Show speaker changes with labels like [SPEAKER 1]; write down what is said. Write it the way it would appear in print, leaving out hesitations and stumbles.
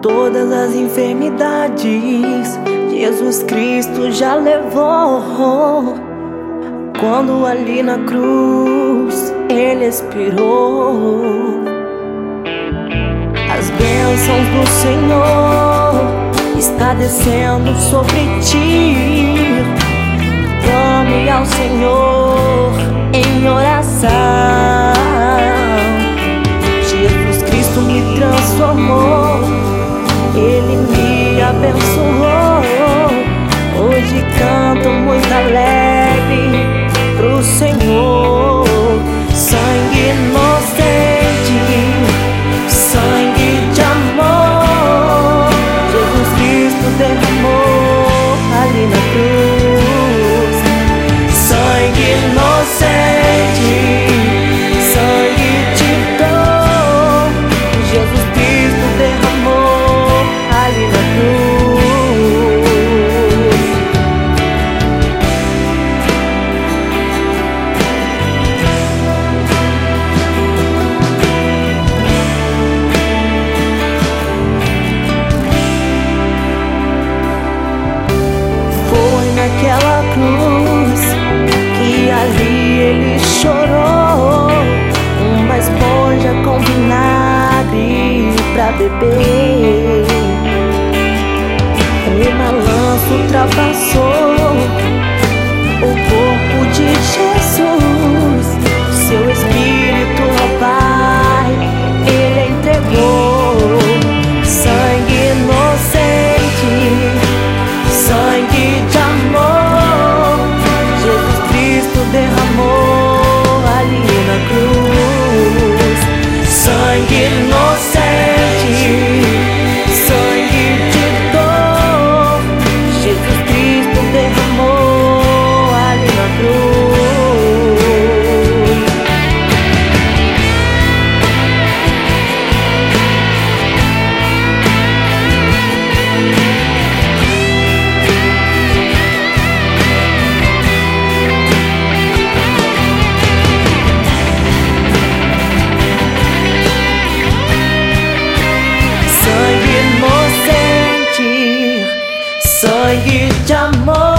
[SPEAKER 1] Todas as enfermidades Jesus Cristo já levou. Quando ali na cruz Ele expirou, as bênçãos do Senhor está descendo sobre ti. Clame ao Senhor em oração. Jesus Cristo me transformou, Ele me abençoou. Hoje canto muito alegre pro Senhor. Sangue inocente, sangue de amor, Jesus Cristo derramou ali na cruz. Sangue inocente, sangue de dor, Jesus Cristo derramou ali na cruz. Naquela cruz que ali Ele chorou, uma esponja com vinagre pra beber, uma lança ultrapassou o corpo de Jesus. Seu espírito ao Pai Ele entregou. Sangue inocente, sangue de amor, Jesus Cristo derramou ali na cruz. Sangue inocente, sangue de dor, Jesus Cristo derramou ali na cruz. Sangue de amor.